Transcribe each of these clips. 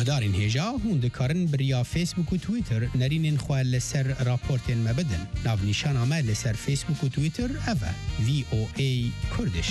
هەوادارین هێژا هون دikarin biriya Facebook û Twitter nerînên xwe li ser raportên me bidin. Navnîşana me li ser Facebook û Twitter ev e VOA Kurdiş.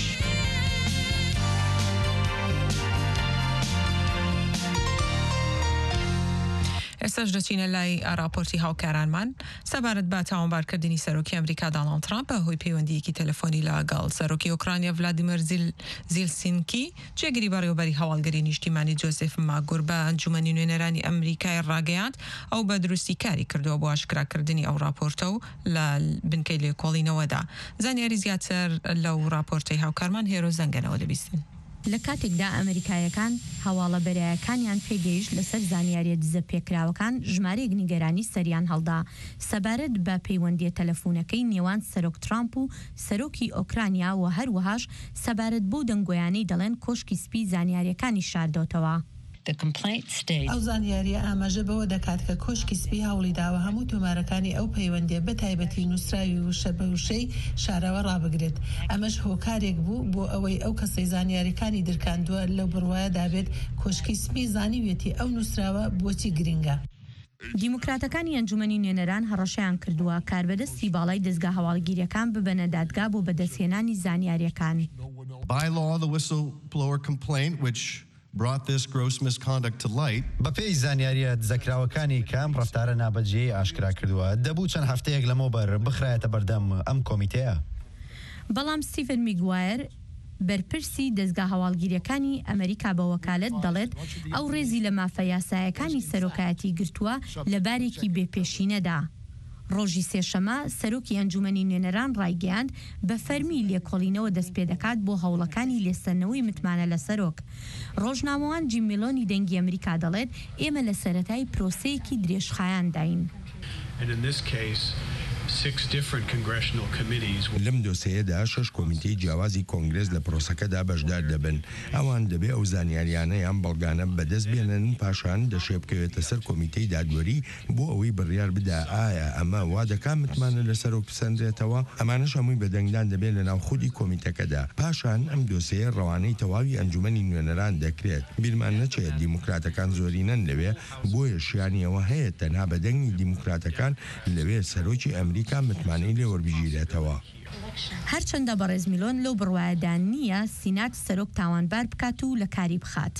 ئێستاش دەچینە لای راپۆرتی هاوکارانمان سەبارەت بە تاوانبارکردنی سەرۆکی ئەمریکا دۆناڵد ترامپ بەهۆی پەیوەندیەکی تەلەفۆنی لەگەڵ سەرۆکی ئوکرانیا ڤلادیمیر زیلسینکی جێگیری بەڕێوەبەری هەواڵگەری نیشتیمانی جۆزێف ماگۆر بە ئەنجومەنی نوێنەرانی ئەمریکای ڕاگەیاند ئەو بە دروستی کاری کردووە بۆ ئاشکراکردنی ئەو راپۆرتە و لە بنکەی لێکۆڵینەوەدا. زانیاری زیاتر لەو راپۆرتەی هاوکارمان هێرۆ زەنگەنەوە دەبیستن. لە کاتێکدا ئەمریکایەکان هەواڵە بەرایەکانیان پێگەیشت لەسەر زانیاریە دزە پێکراوەکان ژمارەیەک نیگەرانی سەریان هەڵدا سەبارەت بە پەیوەندیە تەلەفۆنەکەی نێوان سەرۆک ترامپ و سەرۆکی ئۆکرانیا و هەروەهاش سەبارەت بۆ دەنگۆیانەی دەڵێن کۆشکی سپی زانیاریەکانی شاردۆتەوە. ئەو زانیاریە ئاماژە بەوە دەکات کە کۆشکی سپی هەوڵی داوە هەموو تۆمارەکانی ئەو پەیوەندیە بە تایبەتی نووسراوی و شەبەوشەی شارەوە ڕابگرێت. ئەمەش هۆکارێک بوو بۆ ئەوەی ئەو کەسەی زانیاریەکانی درکاندووە لەو بڕوایە دابێت کۆشکی سپی زانیوێتی ئەو نووسراوە بۆچی گرنگە. دیموکراتەکانی ئەنجومەنی نوێنەران هەڕەشەیان کردووە کاربەدەستی باڵای دەستگا هەواڵگیریەکان ببەنە دادگا بۆ بەدەستهێنانی زانیاریەکان. By law, the whistleblower complaint, which brought this gross misconduct to light. بەپێی زانیاریە دزەکراوەکانی کام ڕەفتارە نابەجێی ئاشکرا کردووە دەبوو چەند هەفتەیەک لەمەوبەر بخرایەتە بەردەم ئەم کۆمیتەیە. بەڵام ستیڤن میگوایر بەرپرسی دەستگا هەواڵگیریەکانی ئەمریکا بە وەکالەت دەڵێت ئەو ڕێزی لە مافە یاسایەکانی سەرۆکایەتی گرتووە لە بارێکی بێپێشینەدا. ڕۆژی سێشەمە سەرۆکی ئەنجومەنی نوێنەران ڕایگەیاند بە فەرمی لێکۆڵینەوە دەست پێ دەکات بۆ هەوڵەکانی لێسەرنەوەی متمانە لە سەرۆک. ڕۆژنامەوان جیم میلۆنی دەنگی ئەمریکا دەڵێت ئێمە لە سەرەتای پرۆسەیەکی درێژخایان داین. لەم دۆسەیەدا 6 کۆمیتەی جیاوازی کۆنگرس لە پرۆسەکەدا بەشدار دەبن. ئەوان دەبێ ئەو زانیاریانەیان بەڵگانە بەدەست بێنن پاشان دەشێ بکەوێتە سەر کۆمیتەی دادوەری بۆ ئەوەی بڕیار بدا ئایا ئەمە وا دەکات متمانە لە سەرۆک بسەندرێتەوە. ئەمانەش هەمووی بەدەنگدان دەبێت لە ناو خودی کۆمیتەکەدا. پاشان ئەم دۆسەیە ڕەوانەی تەواوی ئەنجومەنی نوێنەران دەکرێت. بیرمان نەچێت دیموکراتەکان زۆرینەن لەوێ بۆیە شیانیەوە هەیە تەنها بەدەنگی دیموکراتەکان لەوێ سەرۆکی ئەمریکا متمانەی لێوەربژیرێتەوە. هەرچەندە بەڕێز میلۆن لەو بڕوایەدا نییە سینات سەرۆک تاوانبار بکات و لە کاری بخات.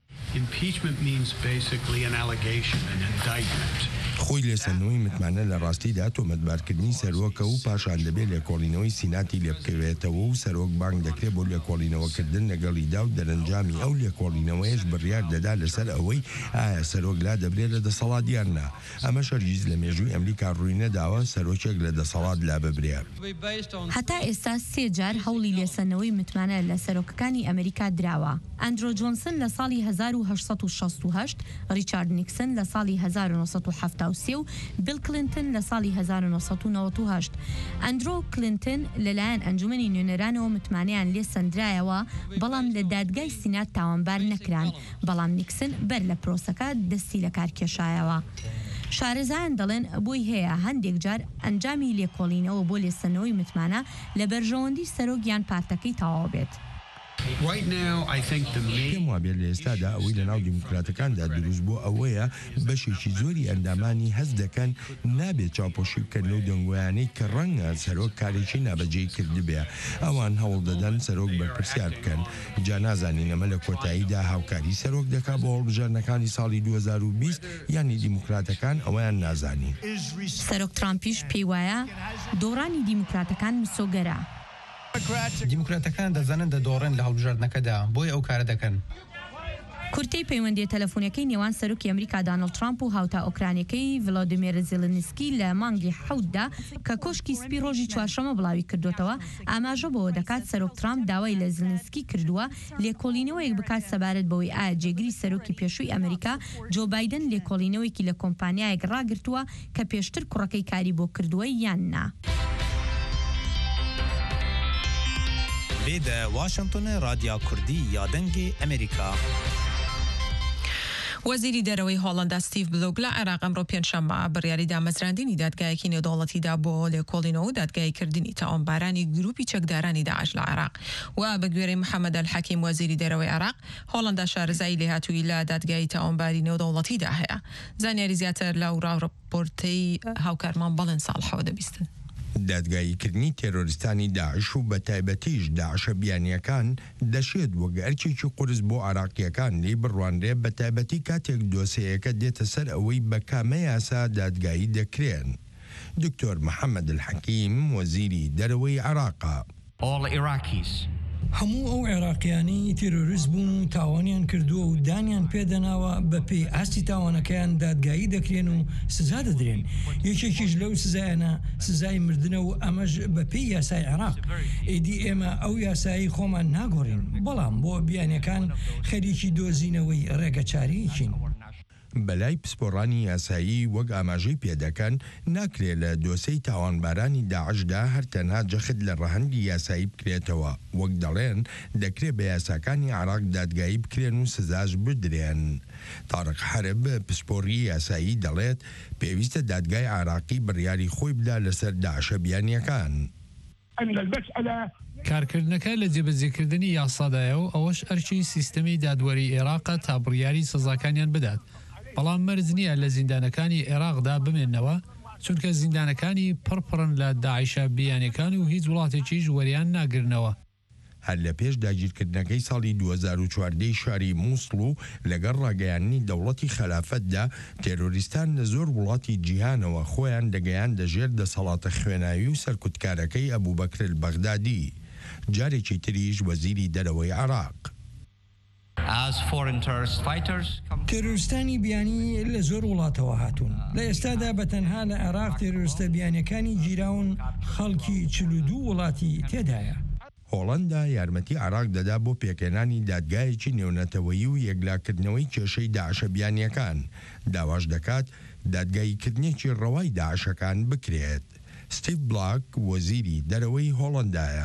خۆی لێسەنەوەی متمانە لە ڕاستیدا تۆمەتبارکردنی سەرۆکە و پاشان دەبێت لێکۆڵینەوەی سیناتی لێ بکەوێتەوە و سەرۆک بانگ دەکرێت بۆ لێکۆڵینەوەکردن لەگەڵیدا و دەرەنجامی ئەو لێکۆڵینەوەیش بڕیار دەدا لەسەر ئەوەی ئایا سەرۆک لا دەبرێت لە دەسەڵاتیان نا. ئەمە شەرگیز لە مێژووی ئەمریکا ڕووی نەداوە سەرۆکێک لە دەسەڵات لا ببرێت. هەتا ئێستا 3 جار هەوڵی لێسەنەوەی متمانە لە سەرۆکەکانی ئەمریکا دراوە. ئەندرۆ جۆنسن لە ساڵی 1868 ریچارد نیکسن لە ساڵی 1970 و بیل کلینتن لە ساڵی 1998. ئەندرۆ کلینتن لەلایەن ئەنجومەنی نوێنەرانەوە متمانەیان لێ سەندرایەوە بەڵام لە دادگای سینات تاوانبار نەکران. بەڵام نیکسن بەر لە پرۆسەکە دەستی لە کار کێشایەوە. شارەزایان دەڵێن بۆی هەیە هەندێک جار ئەنجامی لێکۆڵینەوە بۆ لێسەنەوەی متمانە لە بەرژەوەندی سەرۆکیان پارتەکەی تەواو بێت. پێم وابێت لە ئێستادا ئەوەی لە ناو دیموکراتەکاندا دروست بۆ ئەوەیە بەشێکی زۆری ئەندامانی هەز دەکەن نابێت چاوپۆشی بکەن لەو دەنگۆیانەی کە ڕەنگە سەرۆک کارێکی نابەجێی کردبێ. ئەوان هەوڵ دەدەن سەرۆک بەرپرسیار بکەن. جا نازانین ئەمە لە کۆتاییدا هاوکاری سەرۆک دەکات بۆ هەڵبژاردنەکانی ساڵی 2020 یانی دیموکراتەکان ئەویان نازانین. سەرۆک ترامپیش پێی وایە دۆڕانی دیموکراتەکان مسۆگەرە. دیموکراتەکان دەزانن دەدۆڕێن لە هەڵبژاردنەکەدا بۆی ئەو کارە دەکەن. کورتەی پەیوەندی تەلەفۆنەکەی نێوان سەرۆکی ئەمریکا دۆناڵد ترامپ و هاوتا ئۆکرانیەکەی ڤلادیمیر زێلنسکی لە مانگی 7دا کە کۆشکی سپی ڕۆژی چوارشەمە بڵاوی کردوتەوە ئاماژە بەوە دەکات سەرۆک ترامپ داوای لە زێلنسکی کردووە لێکۆڵینەوەیەک بکات سەبارەت بەوەی ئایا جێگری سەرۆکی پێشووی ئەمریکا جۆ بایدن لێکۆڵینەوەیەکی لە کۆمپانیایەک ڕاگرتووە کە پێشتر کوڕەکەی کاری بۆ کردووە یان نا. لێدە واشنگتن رادیا کوردی یا دەنگی ئەمریکا. وەزیری دەرەوەی هۆڵەندا ستیڤ بلوگ لە عێراق ئەمڕۆ پێنجشەممە بڕیاری دامەزراندنی دادگایەکی نێودەوڵەتیدا بۆ لێکۆڵینەوە و دادگایکردنی تاوانبارانی گروپی چەکدارانی داعش لە عێراق و بە گوێرەی محەممەد الحەکیم وەزیری دەرەوەی عێراق هۆڵەندا شارەزایی لێهاتووی لە دادگای تاوانباری نێودەوڵەتیدا هەیە. زانیاری زیاتر لە راپۆرتەی هاوکارمان بەڵێن ساڵحەوە دەبیستن. دادگاییکردنی تێرۆریستانی داعش و بە تایبەتیش داعشە بیانیەکان دەشێت وەک ئەرکێکی قورس بۆ عراقیەکان لی بڕوانرێ بە تایبەتی کاتێک دۆسەیەکە دێتە سەر ئەوەی بە کامە یاسا دادگایی دەکرێن. دکتۆر محەممەد الحەکیم وەزیری دەرەوەی عێراقا. هەموو ئەو عێراقیانی تیرۆریست بوون و تاوانیان کردووە و دانیان پێدەناوە بە پێی ئاستی تاوانەکەیان دادگایی دەکرێن و سزا دەدرێن. یەکێکیش لەو سزایانە سزای مردنە و ئەمەش بە پێی یاسای عێراق. ئیدی ئێمە ئەو یاسایی خۆمان ناگۆڕین، بەڵام بۆ بیانیەکان خەریکی دۆزینەوەی ڕێگەچاریەکین. بەلای پسپۆڕانی یاسایی وەک ئاماژەی پێدەکەن ناکرێت لە دۆسەی تاوانبارانی داعشدا هەر تەنها جەخت لە ڕەهەندی یاسایی بکرێتەوە، وەک دەڵێن دەکرێت بە یاساکانی عێراق دادگایی بکرێن و سزاش بدرێن. تارق حرب پسپۆڕی یاسایی دەڵێت پێویستە دادگای عێراقی بڕیاری خۆی بدا لەسەر داعشە بیانیەکان. کارکردنەکە لە جێبەجێکردنی یاسادایە و ئەوەش ئەرچی سیستەمی دادوەری عێراقە تا بڕیاری سزاکانیان بدات. بەڵام مەرج نییە لە زیندانەکانی عێراقدا بمێننەوە، چونکە زیندانەکانی پڕپڕن لە داعشە بیانەکان و هیچ وڵاتێکیش وەریان ناگرنەوە. هەر لە پێش داگیرکردنەکەی ساڵی 2014 شاری مووسڵ و لەگەڵ ڕاگەیاندنی دەوڵەتی خەلافەتدا تێرۆریستان لە زۆر وڵاتی جیهانەوە خۆیان دەگەیان دەژێر دەسەڵاتە خوێناوی و سەرکوتکارەکەی ئەبوبەکر البەغدادی. جارێکی تریش وەزیری دەرەوەی عێراق. تێرۆریستانی بیانی لە زۆر وڵاتەوە هاتوون. لە ئێستادا بەتەنها لە عێراق تێرۆریستە بیانیەکانی گیراون خەڵکی 42 وڵاتی تێدایە. هۆڵەندا یارمەتی عێراق دەدا بۆ پێکێنانی دادگایەکی نێونەتەوەیی و یەکلاکردنەوەی کێشەی داعشە بیانیەکان. داواش دەکات دادگاییکردنێکی ڕەوای داعشەکان بکرێت. ستیڤ بلاک وەزیری دەرەوەی هۆڵەندایە.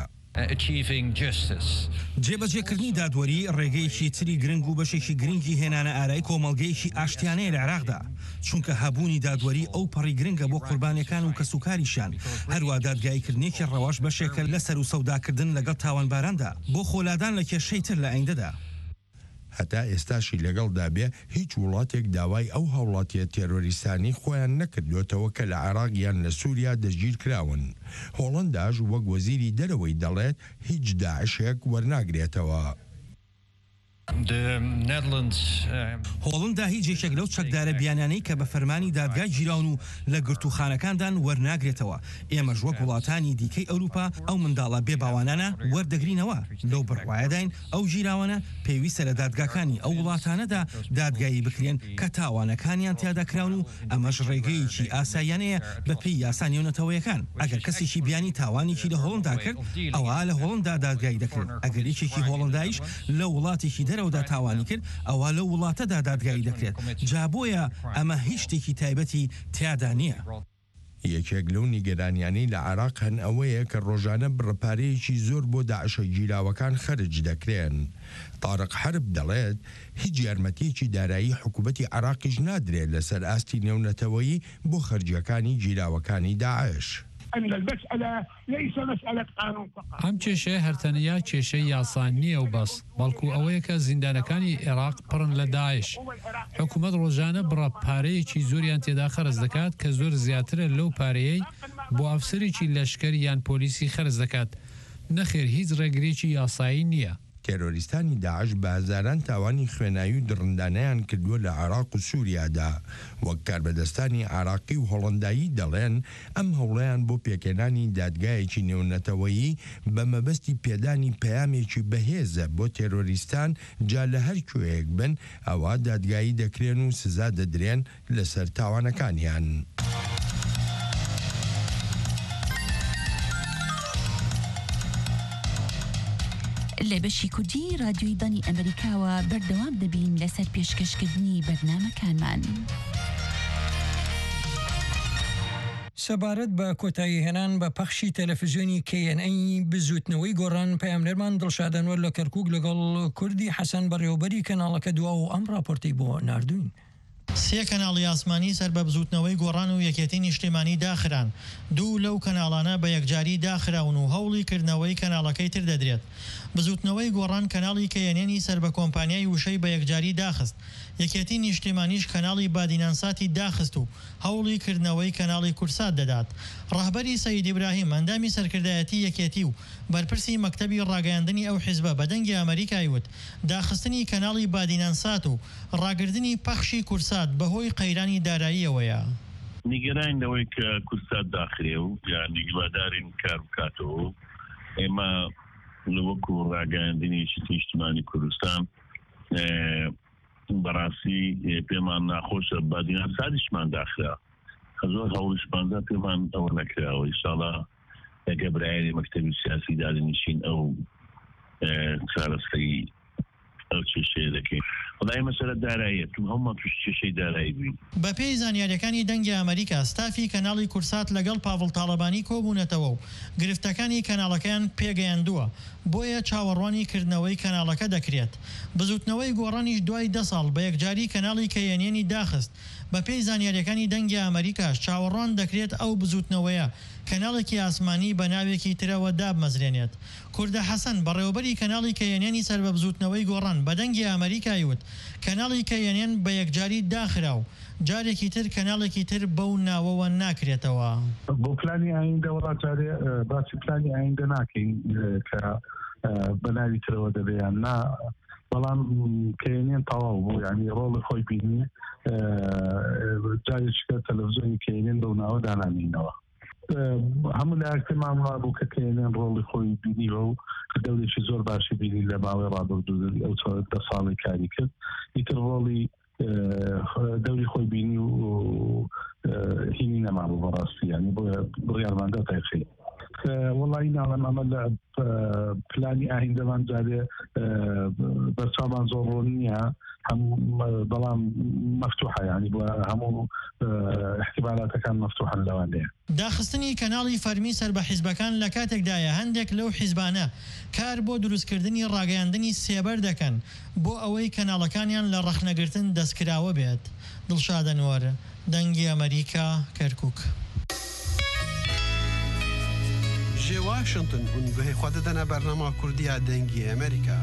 جێبەجێکردنی دادوەری ڕێگەیەکی تری گرنگ و بەشێکی گرنگی هێنانە ئارایی کۆمەڵگەیەکی ئاشتیانەیە لە عێراقدا، چونکە هەبوونی دادوەری ئەو پەڕی گرنگە بۆ قوربانیەکان و کەسوکاریشان. هەروە دادگاییکردنێکی ڕەواش بەشێکە لە سەر و سەوداکردن لەگەڵ تاوانباراندا بۆ خۆلادان لە کێشەی تر لە ئایندەدا. هەتا ئێستاشی لەگەڵدا بێ هیچ وڵاتێک داوای ئەو هاوڵاتیە تێرۆریستانی خۆیان نەکردوێتەوە کە لە عێراق یان لە سووریا دەستگیر کراون. هۆڵەنداش وەک وەزیری دەرەوەی دەڵێت هیچ داعشێک وەرناگرێتەوە. هۆڵندا هیچ یەکێک لەو چەکدارە بیانانەی کە بە فەرمانی دادگای گیراون و لە گرتوخانەکاندان وەرناگرێتەوە. ئێمەش وەک وڵاتانی دیکەی ئەوروپا ئەو منداڵە بێباوانانە وەردەگرینەوە. لەو بڕوایەداین ئەو ژیراوانە پێویستە لە دادگاکانی ئەو وڵاتانەدا دادگایی بکرێن کە تاوانەکانیان تیادەکراون و ئەمەش ڕێگەیەکی ئاساییانەیە بە پێی یاسا نێونەتەوەیەکان. ئەگەر کەسێکی بیانی تاوانێکی لە هۆڵندا کرد ئەوە لە هۆڵندا دادگایی دەکرێت. ئەگەر یەکێکی هۆڵندایش لە وڵاتێکی دەرەوەدا تاوانی کرد ئەوە لە وڵاتەدا دادگایی دەکرێت. جا بۆیە ئەمە هیچ شتێکی تایبەتی تیادا نییە. یەکێک لەو نیگەرانیانەی لە عێراق هەن ئەوەیە کە ڕۆژانە بڕەپارەیەکی زۆر بۆ داعشە گیراوەکان خەرج دەکرێن. تارق حرب دەڵێت هیچ یارمەتیەکی دارایی حکوومەتی عێراقیش نادرێت لەسەر ئاستی نێونەتەوەیی بۆ خەرجیەکانی گیراوەکانی داعش. ئەم کێشەیە هەرتەنیا کێشەی یاسان نییە و بەس، بەڵکو ئەوەیە کە زیندانەکانی عێراق پڕن لە داعش. حکوومەت ڕۆژانە بڕە پارەیەکی زۆریان تێدا خەرج دەکات کە زۆر زیاترە لەو پارەیەی بۆ ئەفسەرێکی لەشکەر یان پۆلیسی خەرج دەکات. نەخێر هیچ ڕێگرێکی یاسایی نییە. تێرۆریستانی داعش بە هەزاران تاوانی خوێناوی و دڕندانەیان کردووە لە عێراق و سووریادا. وەک کاربەدەستانی عێراقی و هۆڵەندایی دەڵێن ئەم هەوڵەیان بۆ پێکێنانی دادگایەکی نێونەتەوەیی بە مەبەستی پێدانی پەیامێکی بەهێزە بۆ تێرۆریستان جا لە هەر کوێیەک بن ئەوە دادگایی دەکرێن و سزا دەدرێن لەسەر تاوانەکانیان. لە بەشی کوردی رادیۆی دانی ئەمریکاوە بەردەوام دەبین لەسەر پێشکەشکردنی بەرنامەکانمان. سەبارەت بە کۆتایی هێنان بە پەخشی تەلەڤیزیۆنی KNA بزوتنەوەی گۆڕان پەیامنەرمان دڵشادەنوەر لە کەرکووک لەگەڵ کوردی حەسەن بەڕێوەبەری کەناڵەکە دوا و ئەم راپۆرتەی بۆ ناردوین. سێ کەناڵی ئاسمانی سەر بە بزوتنەوەی گۆڕان و یەکێتی نیشتیمانی داخران. دوو لەو کەناڵانە بە یەکجاری داخراون و هەوڵی کردنەوەی کەناڵەکەی تر دەدرێت. بزوتنەوەی گۆڕان کەناڵی کەیەنێنی سەر بە کۆمپانیای وشەی بە یەکجاری داخست. یەکێتی نیشتیمانیش کەناڵی بادینانساتی داخست و هەوڵی کردنەوەی کەناڵی کورسات دەدات. ڕاهبەری سەید ئیبراهیم ئەندامی سەرکردایەتی یەکێتی و بەرپرسی مەکتەبی ڕاگەیاندنی ئەو حیزبە بەدەنگی ئەمریکای وت داخستنی کەناڵی بادینانسات و ڕاگردنی پەخشی کورسات بەهۆی قەیرانی داراییەوەیە. نیگەران لەوەی کە کورسات داخرێ و یان نیگەدارین کار بکاتەوە ئێمە لەوەکو ڕاگەیاندنیی نیشتیمانی کوردستان بەڕاستی پێمان ناخۆشە بادینانساتیشمان داخرا زۆر هەوڵشماندا پێمان ئەوە نەکراوە ئینشاڵڵا ئەگە برایەری مەکتەبی سیاسی دادنیشین ئەو چارەسەری ئەو کێشەیە دەکەین وڵای مەسەلە داراییە تو هەموو توش کێشەی دارایی بووین. بە پێی زانیاریەکانی دەنگی ئەمریکا ستافی کەناڵی کورسات لەگەڵ پاڤڵ تاڵەبانی کۆبوونەتەوە و گرفتەکانی کەناڵەکەیان پێگەیاندووە بۆیە چاوەڕوانی کردنەوەی کەناڵەکە دەکرێت. بزوتنەوەی گۆڕانیش دوای 10 ساڵ بە یەکجاری کەناڵی کەیەنێنی داخست. بە پێی زانیاریەکانی دەنگی ئەمریکاش چاوەڕوان دەکرێت ئەو بزوتنەوەیە کەناڵێکی ئاسمانی بە ناوێکی ترەوە دابمەزرێنێت. کوردە حەسەن بەڕێوەبەری کەناڵی کەیەنێنی سەر بە بزوتنەوەی گۆڕان بە دەنگی ئەمریکای وت کەناڵی کەیەنێن بە یەکجاری داخرا و جارێکی تر کەناڵێکی تر بەو ناوەوە ناکرێتەوە. بۆ پلانی ئایندە وڵاتارێ باسی پلانی ئایندە ناکەین کە بە ناوی ترەوە دەبێیان نا بەڵام کەیەنێن تەواو بوو یعنی ڕۆڵی خۆی بینی جارێککە تەلەڤیزیۆنی کەیەنێن بەو ناوە دانانینەوە. هەموو لاکتمان وا بوو کە کەیەنێن ڕۆڵی خۆی بینیوە و دەورێکی زۆر باشی بینی لە ماوەی ڕابردوو ئەو 10 ساڵی کاری کرد ئیتر ڕۆڵی دەوری خۆی بینی و هینی نەمابوو بەڕاستی ینی بۆ بڕیارماندا تایخی وڵی ناڵم ئەمە لە پلانی ئاهیندەمان جارێ بەرچاومان زۆر ڕۆ نییە بەڵام مەفتوحە ینی بۆ هەموو احتیمالاتەکان مەفتوحن لەوانەیە. داخستنی کەناڵی فەرمی سەر بە حیزبەکان لە کاتێکدایە هەندێک لەو حیزبانە کار بۆ دروستکردنی ڕاگەیاندنی سێبەر دەکەن بۆ ئەوەی کەناڵەکانیان لە ڕەخنەگرتن دەستکراوە بێت. دڵشادەنوەر دەنگی ئەمریکا کەرکووک. جێ واشنگتن هون گوهی خوا دەدەنە بەرنامە کوردیە دەنگی ئەمریکا.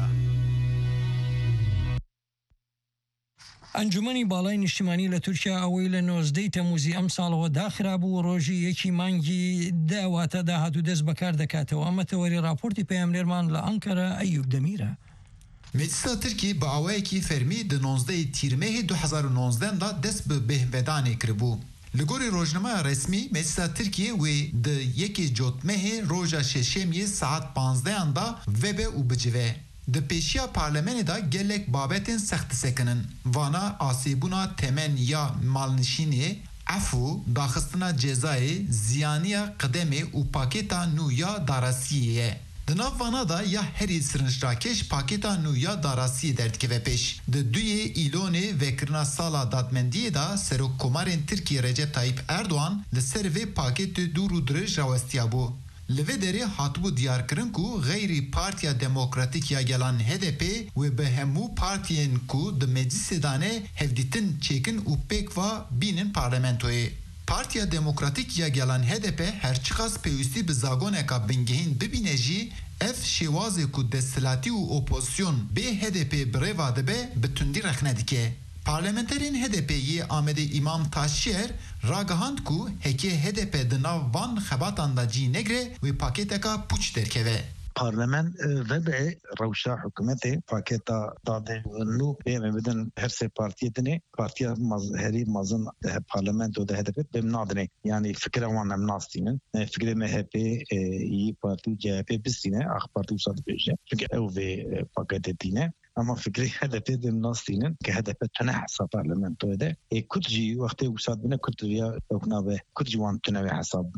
ئەنجومەنی باڵای نیشتیمانی لە تورکیا ئەوەی لە 19 تەموزی ئەم ساڵەوە داخرا بوو ڕۆژی یەکی مانگی داواتە داهاتوو دەست بەکار دەکاتەوە ئەمە تەوەری راپۆرتی پەیامنێرمان لە ئەنکەرە ئەیوب دەمیرە. مجلسا ترکی بە ئەوەیەکی فەرمی د 19 تیرمەهی 2019 دا دەست بە بێهڤێدانê kiribû. Li gorî rojnamaya resmî Meclisa Tirkiye wê di yekê cotmehê roja şeşemiyê saet 15 da vebe û bicive. Di pêşiya parlemenê da gelek babetên sext disekinin. Vana asêbûna temen ya malnişînê, efû, daxistina cezayê, ziyaniya qidemê û pakêta nû ya darasiyê ye. Di nav vana da ya herî sirinjrakeş pakêta nû ya darasiyê derdikeve pêş. Di duyê îlonê vekirina sala dadmendiyê da Serokkomarên Tirkiye Recep Tayyip Erdoğan li ser vê pakêtê dûr û dirêj rawestiya bû. Li vê derê hatibû diyarkirin ku Ghayrî Partiya Demokratîk ya Gelan HDP wê bi hemû partiyên ku di meclisê dane hevdîtin çêkin û pêk va bînin parlamentoyê. Partiya Demokratîk ya Gelan HDP herçiqas pêwîstî bi zagoneka bingehîn bibîne jî ev şêwazê ku desthilatî û opozisyon bê HDP bi rêva dibe bi tundî rexne dike. Parlamenterên HDP'yê Amedê İmam Taşyer ragihand ku hekê HDP di nav van xebatan da cî negre wê pakêteka pûç derkeve. Parlament vebe rewşa hükümeti paketa dadê nû pê bidin her sê partiyê dinê partiya herî mezin parlamento de HDP bêm nadine yani fikra wan em nastînin fikrê MHP İYİ Parti CHP bistîne Ak Parti wisa dibêje çünkü ew vê paketê tîne ama fikrê HDP bêm nastînin ki HDP tune hesa parlamentoyê de Kurd jî wextê wisa bine Kurd ya ew nabe Kurd jî wan tune wê hesab bikin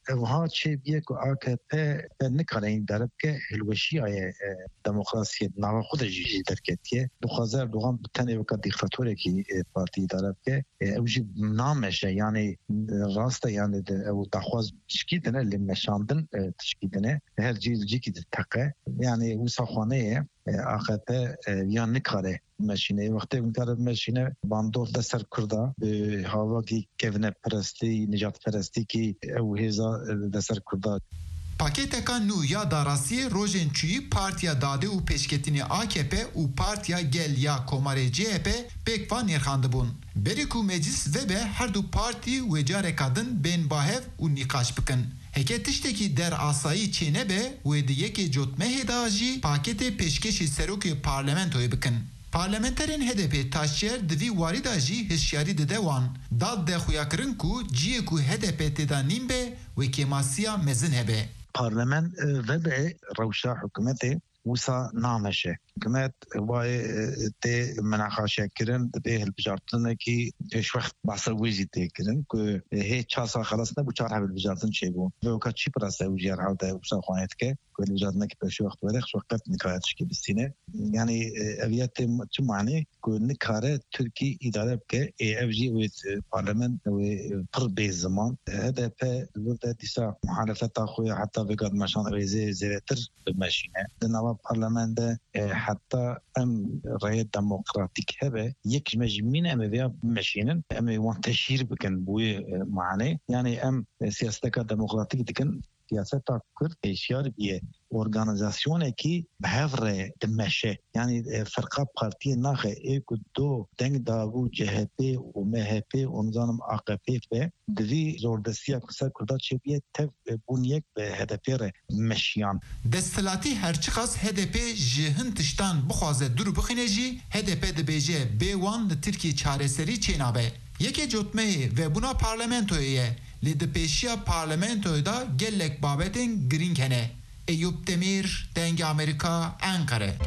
وها چه بیک و AKP نکارین درب که هلوشی آیه دموکراسی نام خود جیجی درکتیه دخوازر دوغان بتنی وقت دیکتاتوری کی پارتی درب که اوجی نامش یعنی راست یعنی او دخواز تشکیدنه لمشاندن تشکیدنه هر جیل کی تقه یعنی وسخانه AKP یا نکاره ماشینه وقتی میکاره ماشینه باندور دستر کرده به هوا کی کevne پرستی نجات پرستی کی او هزا دستر کرده Paketeka nû ya darasiyê rojên çûyî Partiya Dadê û Pêşketinê AKP û Partiya Gel ya Komarê CHP pêk van nêrxandibûn. Berê ku meclis vebe her du partî wê careka din bên bahev û nîqaş bikin. Heke tiştekî derasayî çênebe wê di yekê cotmehê da jî paketê pêşkeşî serokê parlamentoyê bikin. Parlamenterên HDP taşçıyer di vî warî da jî hişyarî dide wan. Dad de xuyakirin ku ciyê ku HDP têda nîm be wê kêmasiya mezin hebe. Parlament ve rewşa hükümeti وسا نامشه حکومت وای ته مناقشه کردن به هلبجارتن کی اش وقت بحث ویزی ته کردن که هیچ چاسا خلاص نه بچار هلبجارتن چی بو و که چی پرسته وجر هاته وسا خوانت که هلبجارتن کی به وقت ورخ وقت نکایتش کی بسینه یعنی اویت چه معنی که نکاره ترکی اداره که اف جی و پارلمان و پر به زمان HDP ولده دیسا محالفت اخوی حتی بگاد مشان ریزه زیرتر ماشینه دنوا پارلمان ده حتی ام رای دموکراتیک هبه یک مجموعه ام ویا ماشینن ام وان تشهیر بکن بوی معنی یعنی ام سیاست دموکراتیک دکن سیاست کرد اشیار بیه ارگانیزاسیون کی بهره دمشه یعنی فرقه پارتی ناخه یک دو دنگ داو CHP و MHP و نظام AKP به دوی زوردستی اکثر کرده چه بیه تف بونیک به HDP ره مشیان دستلاتی هرچقاس HDP جهن تشتان بخوازه درو بخینه جی HDP دبیجه بیوان ده ترکی چارسری چینابه یکی جوتمه و بنا پارلمنتویه لید پیشیا پارلمنتوی دا گلک بابتین گرینگ هنه ایوب دمیر دنگ امریکا انقره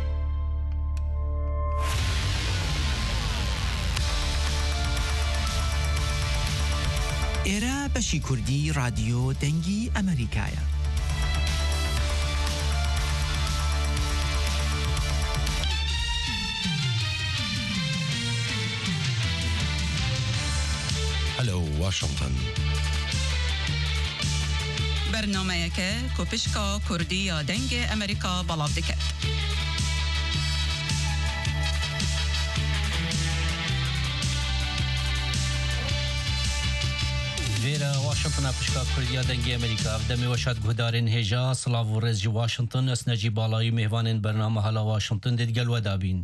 ایرا بشی کردی رادیو دنگی امریکایا هلو واشنطن برنامه که کوپشکا کردی یا دنگ امریکا بلاو دکت. ویرا واشنطن پشکا کردیا دنگی امریکا دمی وشاد گهدارین هجا سلاو و رزجی واشنطن اسنجی بالای مهوانین برنامه حالا واشنطن دیدگل و دابین.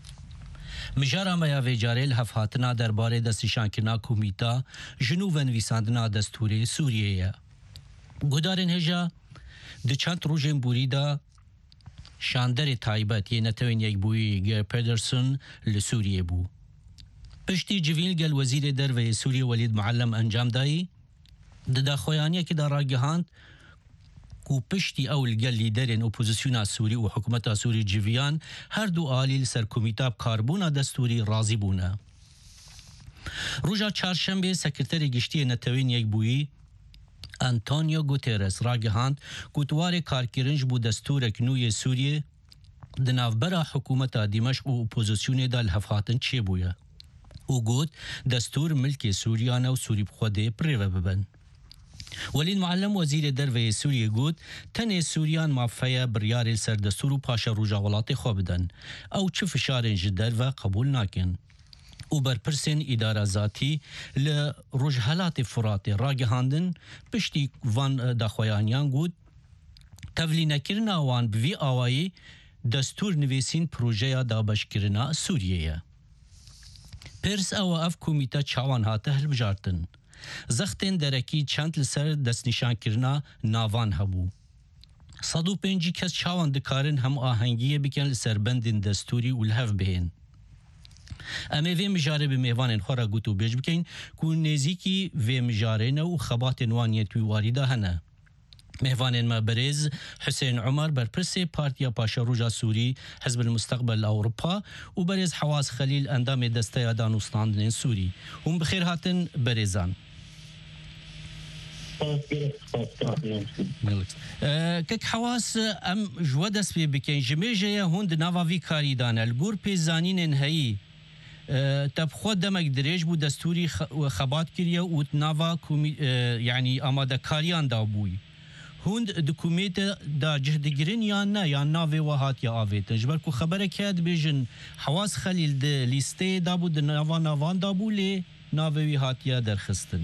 مجارا میا ویجارل هفهاتنا درباره دستشانکرنا کومیتا جنوب نویساندنا دستوری سوریه. گودارن هجا د چند روزن بوریدا شاندر تایبت یه نتوین یک بوی گر پدرسون لسوریه بو. پشتی جویل گل وزیر در و سوریه ولید معلم انجام دایی د خویانی که در راگهاند کو پشتی اول گل لیدرین اپوزیسیون سوری و حکومت سوری جویان هر دو آلیل سر کمیتاب کاربونا دستوری راضی بونا. روزا چهارشنبه سکرتر گشتی نتوین یک بوی انتونیو گوترس راگهاند گوتوار کارکرنج بو دستورک نوی سوریه دنافبرا حکومت دمشق و اپوزیسیون دال هفهاتن چه بویا او گوت دستور ملک سوریانه و سوری بخوده پریوه ببن ولید معلم وزیر در سوریه گوت تن سوریان مافیا بریار سر دستور و پاشا روجا ولات خوابدن او چه فشارنج در و قبول ناکن او برپرسین اداره ذاتی لرجحلات فرات راگهاندن پشتی وان دخویانیان گود تولی نکرنا وان بوی آوایی دستور نویسین پروژه دابشکرنا سوریه پرس او اف کومیتا چاوان هاته هل بجارتن زختن درکی چند لسر دست نشان کرنا ناوان هبو 105 کس چاوان دکارن هم آهنگیه بکن لسر بندین دستوری و لحف بهن اما وی مجاره به میوان خورا گوتو بیج بکن که نزیکی وی مجاره نو خبات نوانیتوی واریده هنه. میوان ما برز حسین عمر برپرس پارتیا پاشا روجا سوری حزب المستقبل اوروپا و برز حواس خلیل اندام دسته دانوستاندن سوری هم بخیر هاتن برزان كك حواس ام جودس في بكين جميجه هوند نافافي كاريدان الجور بيزانين نهائي تب خود دمك دريج بو دستوري خبات كريا وتنافا يعني اماده كاريان دابوي هوند دكوميت دا جهد جرين يا نافي وهات يا افي تجبركو خبرك هاد بيجن حواس خليل دي ليستي دابو نافان دابو لي نافي هات يا درخستن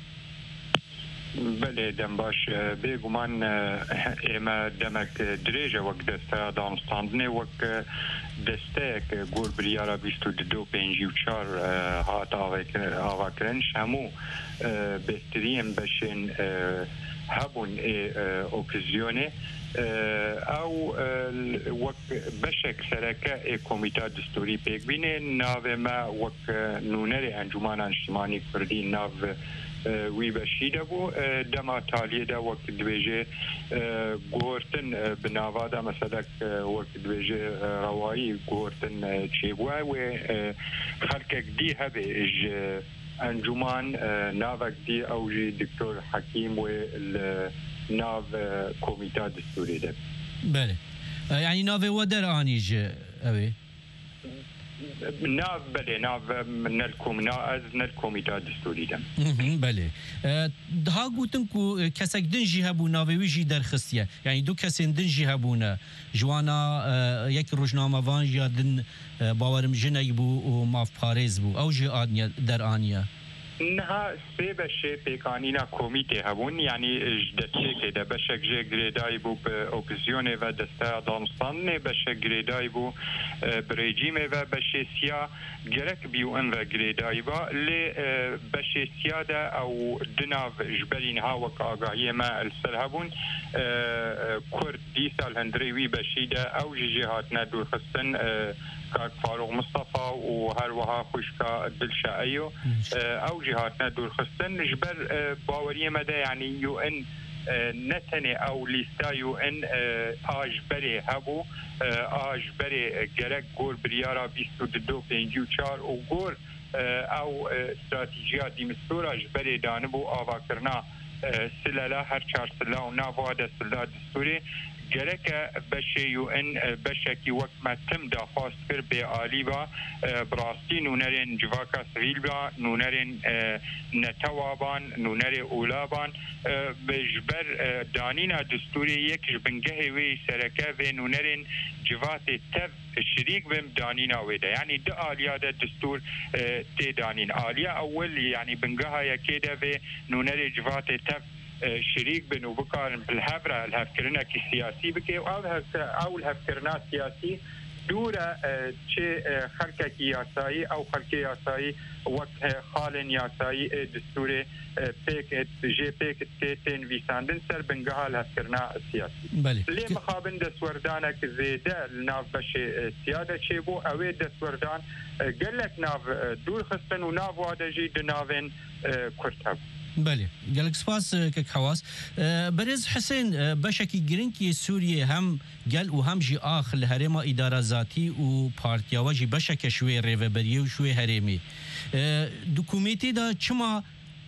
بله دم باش بگمان اما دمک دریجه وقت دسته دانستاندنه وقت دسته که گور بریارا 22 پنجی و 4 هات آوا کرنش همو بهترین بشن هبون اوکزیونه او وقت بشک سرکه کمیته دستوری پیک بینه ناو ما وقت نونر انجمان اجتماعی کردی ناو وی بشیده بو دما تالیه دا وقت دویجه گورتن بناوادا مثلا وقت دویجه روایی گورتن چی بوه و خلقك دي هبه انجمان ناوك دي اوجي دكتور حكيم و ناو كوميتا دستوري ده بله يعني ناوي ودر انيج اوي ناف بله ناف من الكوميتا دستوري ده بله ها گوتنكو كسك دنجي هبو ناوي ويجي درخستيه يعني دو كسين دنجي هبونا جوانا يك روجنامه وان يا دن باورم جني بو وماف باريز بو او جي ادنيا در انيا نها سه بشه پیکانینا کمیته هبون یعنی جدتشه که ده بشه جه گریدای بو اپوزیونه و دسته دانستان نه بشه گریدای بو بريجيمه و بشه سیا گرک بیو ان و گریدای با لی بشه سیا ده او دناو جبرین ها وک آگاهی ما السر هبون کرد دی سال هندریوی بشی ده او جهات ندور خستن كاك فاروق مصطفى وهروها خوشكا دلشايو او جهاتنا دور خستن جبر باوريه مدى يعني يو ان نتني او ليستا يو ان اجبري هبو اجبري جرك جور بريارا 22 بنجو 4 وجور او استراتيجيات دي مستورة اجبري دانبو آواكرنا سلالا هر 4 سلا ونافادا سلا دستوري جرك بشي يو ان بشكي وقت ما تم دافاست كر بعالي با براستي نونرين جواكا سويل با نونرين نتوابان نونرين اولابان بجبر دانينا دستوري يكش بنجهي وي سركا في نونرين جوات تف الشريك بم دانينا ويدا يعني ده آلية ده دستور تي دانين آلية اول يعني بنجها يكيدا في نونرين جوات تف شريك بنو بكار بالهبرة الهفكرنا كسياسي بكي أو الهفكرنا سياسي دورة شيء خلق ياساي أو خلق ياساي وقت خال ياساي دستوري بيك جي بيك تين فيساندن سر بنجها الهفكرنا السياسي ليه مخابن دستوردانا كزيدة الناف بشي سيادة شيبو أوي دستوردان قال لك ناف دور خستن وناف وادجي دنافين كرتب بله قالك سپاس كك حواس برز حسين بشكي جرينكي سوريا هم قال وهم جي اخ الهرم اداره ذاتي و بارتيا وجي بشكي شوي ريفبري وشوي هرمي دوكومنتي دا چما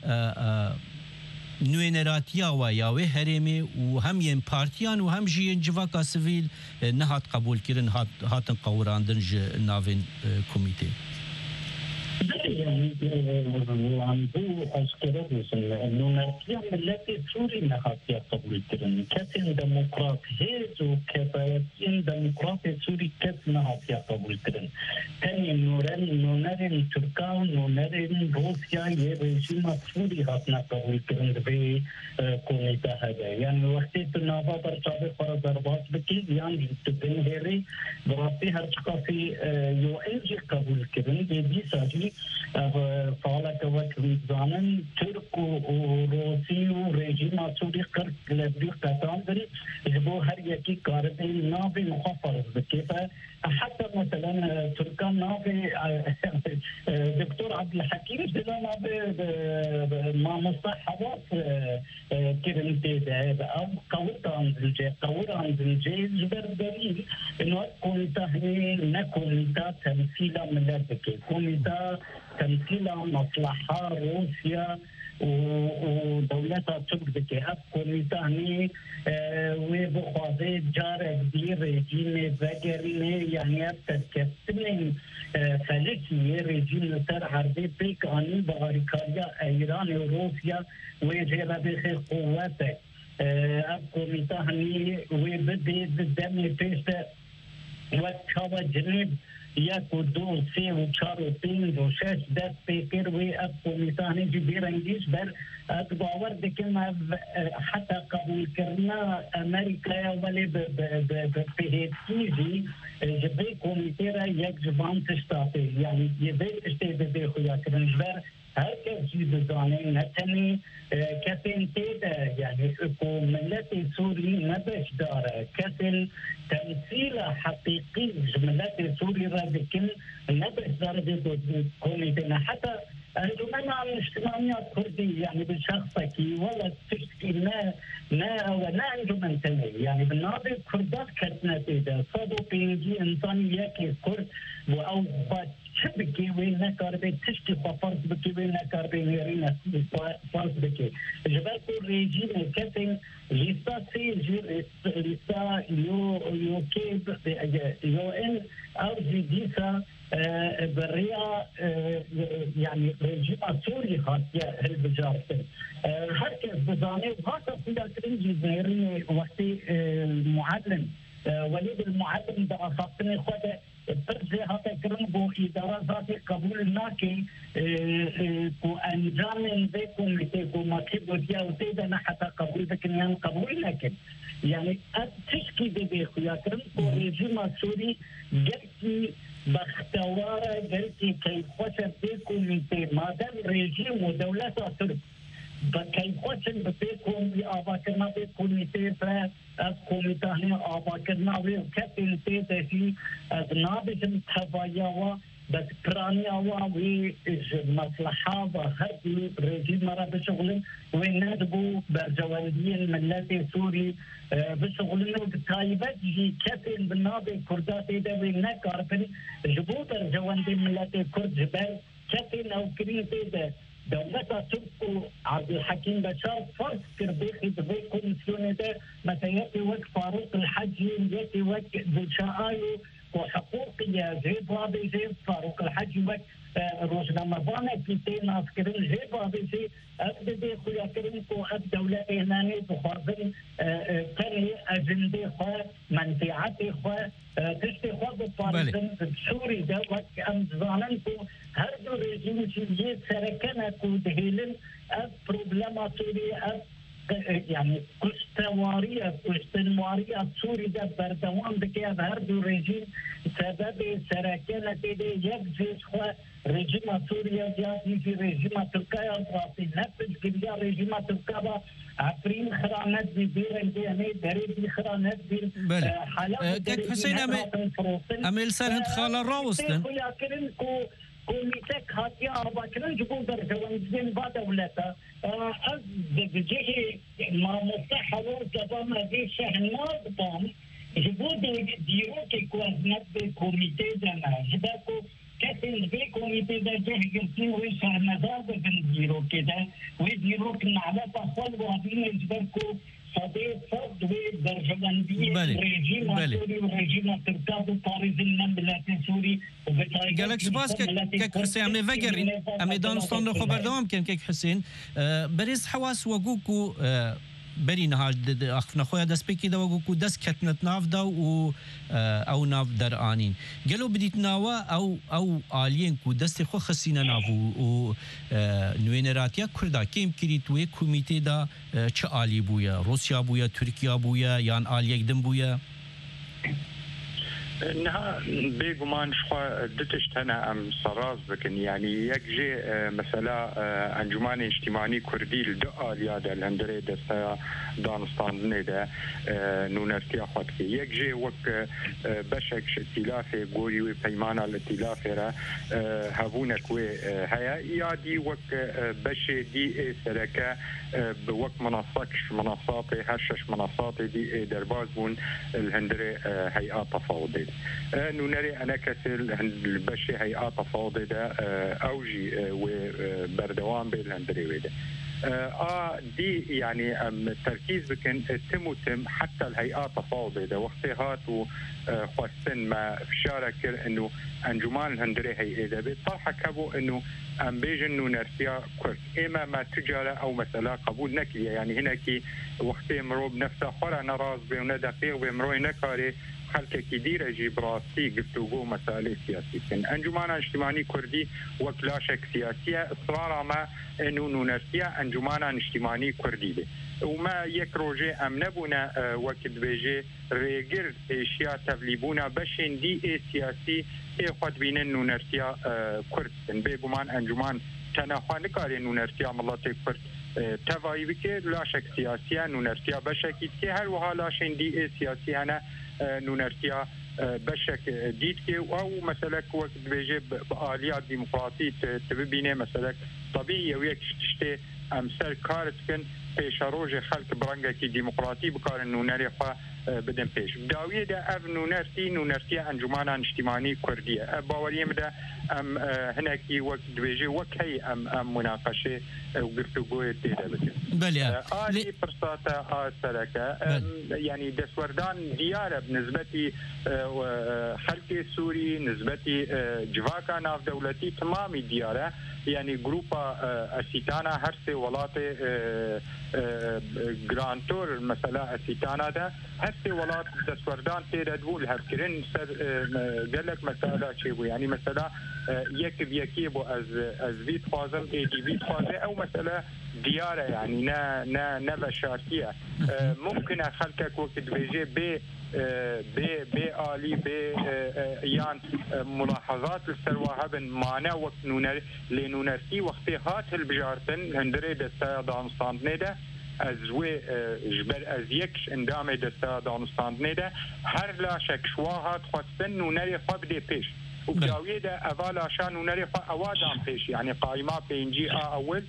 نوينراتيا وياوي هرمي وهم ين بارتيان وهم جي جواكا سيفيل نهات قبول كيرن هاتن قوراندن نافين كوميتي يعني عنده أشكال إنه نتيجة التي سوري نهاية قبول كرن كتن ديمقراط هيزو كبايتين ديمقراط سوري كت نهاية قبول كرن تاني نورن تركان نورن روسيا يرجيم سوري هاتنا قبول كرن في كوميتا هذا يعني وقت النافا برشاد فرض ضربات بكي يعني تبين هيري براسي هرشقا في يو إنجي قبول كرن بدي ساجي فعلك وقت زمن ترك وروسي ورجيم سوري قرب لبي قطعان دري جبو هر يكي كاربي نابي مخفر بكيف حتى مثلا تركان نابي دكتور عبد الحكيم دلا نابي ما مصحبات كرنتي ده او قوران زنجي جبر دليل انه كونتا هني نكونتا تمثيلا من لبكي كونتا تمثيل مصلحة روسيا ودولتها تبدك أب كوميتاني وبخوازي جارة كبير ريجيم فاجرين يعني أبتكتنين فلسي ريجيم تر عربي بيك آني بغاريكاريا إيران وروسيا وجيرا بخي قواتك أب كوميتاني وبدي بالدم بيشتا وكاوا جنيب ياكو دو سي وشار وبين وشاش دات بيكر واب كوميتاني جبير انجيش بر اتباور دكما حتى قبول كرنا امريكا ولي بهيتيجي جبي كوميتيرا يك جبان تشتاتي يعني يبي اشتي بدي خويا كرنجبر هركز جداني نتني كتن تيدا يعني اكو ملتي سوري نبش داره كتن تمثيل حقيقي ملتي سوري رادكن نبش داره كوميتنا حتى انجمنا عن اجتماعيات كردي يعني بشخصك ولا تشتكي ما انجمن تني يعني بالنابي كردات كتنا تيدا صدو بيجي انسان يكي كرد او شبكي وين نكاربي تشتي فرض بكي وين نكاربي نيرينا فرض بكي جبالكو ريجيم كتن لسا سي لسا يو كيب يو ان او جديسا بريا يعني ريجيم سوري خاصية هالبجارتين هركز بزاني وهذا فيها كرنجي زيري وقتي معلم وليد المعلم ده أخذتني خده برزي هذا كرنبو إدارة ذاتي قبول الناكي وأنجام ذيكم لتيكو مكيبو ديا وتيدا حتى قبول ذكنيان قبول لكن يعني تشكي دي خويا كرنبو ريجيم سوري جلتي باختوارة قلتي كي خوشة بيكم من تي مادام ريجيم ودولة ترك كي خوشة بيكم بآباكرنا بيكم من تي كوميتاني آباكرنا وكتن تي تشي أذنابشن تباياوا بس برانياوا ومصلحة وهردي ريجيم مرة بشغلن وندبو برجواندين ملتي سوري بشغلنا وتايبت جي كتن بالنابي كرداتي دا وينك عارفين جبو برجواندين ملتي كرد جبال كتن أو كريتي دا دولتا تبقوا عبد الحكيم بشار فرص كربيخي بغي كوميسيون دا مثلا يأتي وقت فاروق الحجي يأتي وقت بشاءايو وحقوقية جيب رابي جيب فاروق الحجي وقت روزنامه بانه كيتي ناس كرن جيب رابي جيب أبدي خويا كرنكو الدولة هناني بخوازن تاني أجندي خواه منفعاتي خواه تشتي خواه بفارزن سوري دا وقت أمزاننكو هردو ريجيم شيء سركنا كودهيلن أب بروبلما سوري أب يعني كستنوارية سوري دا بردوان دكي أب هردو ريجيم سبب سركنا تيدي يكجيش خواه رژیم سوریه جاتی في رژیم ترکیه راستی نفس كبير رژیم ترکیه عفرين خرانات بيرن دي أمي دري خرانات بير حالات حسين أميل سالهند خاله راوستن يا كرن كوميتك هاتيا باكرن جبون درجوان بعد ولتا از بجيه ما مستحوا جبما دي شهناز بام جبون ديروكي كوازنات بالكوميتي دنا جباكو كتن في كوميتي دا جه قلتي ويش هالمزاج بنديرو كده ويديرو كنا على تخول وهابين يجبركو صديق فرد وبرجواندية ريجيم سوري وريجيم تركاب وطارز النملات سوري قالك سباس كك حسين عمي فقرين عمي دانستان خبر دوام كان كك حسين بريز حواس وقوكو بري نهاج اخفنا خويا داس بيكي دا وقوكو داس كتنت ناف دا و او ناف در آنين قالوا بديت ناوا او آلين كو داس خو خسينا نافو و نوينراتيا كردا كيم كريتوي كوميتي دا چه آلي بويا روسيا بويا تركيا بويا يان آليك دم بويا انها بيغمان شخوا دتشتنا ام صراز بكن يعني يكجي مثلا انجمان اجتماعي كردي الدقه لياده الهندري دستا دانستان ندا نونرتي اخوتك يكجي وك بشك ائتلاف غوري وبيمان الائتلاف را هابونك و هيا يادي وك بش دي سركه بوك منصات هشش منصات دي درباز بون الهندري هيئات تفاوضيه نونري أنا كسل البشي هيئات تفاوضي دا أوجي وبردوان بالهندري ويدا دي يعني تركيز بكن تم حتى الهيئات التفاوضية ده وقتها وخاصة ما فشارك انه انجمان الهندري هي ده بطرح كابو انه ام بيجن نرسيا كرد اما ما تجاره او مساله قبول نكليه يعني هنا كي وقت مروب نفسه خرا نراز بيونا دقيق بمروي نكاري خلق كدير جيب راسي قفتوغو مسائل سياسية انجمان اجتماعي كردي وكلاشك سياسية اصرار ما انه نرسيا انجمان اجتماعي كردي دي وما يكروجي ام نبونا وقت بيجي ريجر اشياء تبليبونا بشين دي سياسي خد بين انه نرسيا كرد بيبومان انجمان تناخوان نكاري انه نرسيا ملاتي كرد تفاي بكي لا شك سياسيا انه نرسيا بشكل كي هل وها شين دي سياسي انا نونرتيا بشك ديتكي او مثلا وقت بيجي بآليات ديمقراطية تبينه مثلا طبيعي ويك تشتي امثال كارتكن پیش روج خلق برنگه کی ديمقراطي بكار انه نريخه بدن پیش داويه ده اف نونرتي انجمان اجتماعي كرديه باوريم ده ام هناكي وقت بيجي وكي ام مناقشه وقفتوغو تيدا بكن بله لي فرصات سركه يعني دسوردان دياره بالنسبه خلق سوري نسبه جواكا ناف دولتي تمامي دياره يعني جروبا اسيتانا هرسي ولاتي جرانتور مثلا اسيتانا ده هرسي ولات دسوردان تيردبو الهفكرين قالك مثلا شيء يعني مثلا يكب يكيبو از فيت فازم اي دي فيت فازم او مثلا دياره يعني نا بشارتيه ممكن خلقك وقت بيجي بي آلي بي يعني ملاحظات السروها بن معنا وقت لنونسي وقت هات البجارتن هندري دستا دانستان نده ازوي جبل از يكش اندام دستا دانستان نده هر لا شك شواهات خاصن نونري خبدي پیش وبداويه ده اوالا شان نونري اوادام پیش يعني قائمه بينجي اول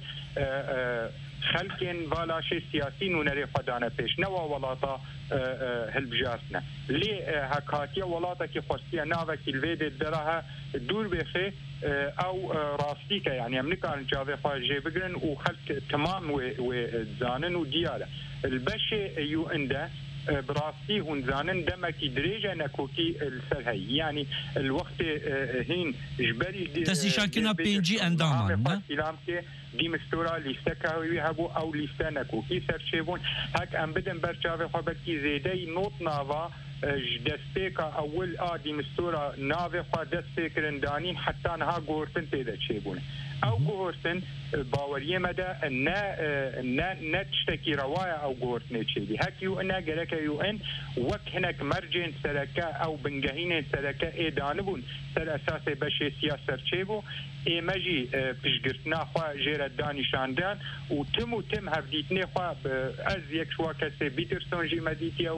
خلقين فالا شيء سياسي نونري خدانا پیش نوا ولاتا هالبجارتنا لي هكاتيا ولاتا كي خاصيه ناوا كي الفيد دراها دور بخي او راستيكا يعني امريكا جافي خاجي بقرن وخلق تمام وزانن ودياله البشي يو انده براستي هنزانن دمكي دريجة نكوكي السرهي يعني الوقت هين جبري تسي شاكنا بينجي اندامان دي مستورا ليستا كاوي هبو او ليستا نكوكي سرشيبون هك ام بدن برشاوي خبركي زيدي نوت نافا دستيكا اول دي مستورا نافي خوا دستيكرن دانين حتى نها غورتن تيدا تشيبون او غورتن باوريه مدى ان تشتكي روايه او غورتن تشيدي هك يو ان جلك يو ان وك هناك مرجين سركا او بنجهين سركا اي دانبون سر اساس بشي سياسه تشيبو اي ماجي بيشغرتنا خوا جيره دانشاندان وتم هفديتني خوا از يك شوا كسي بيترسون جي مديتيا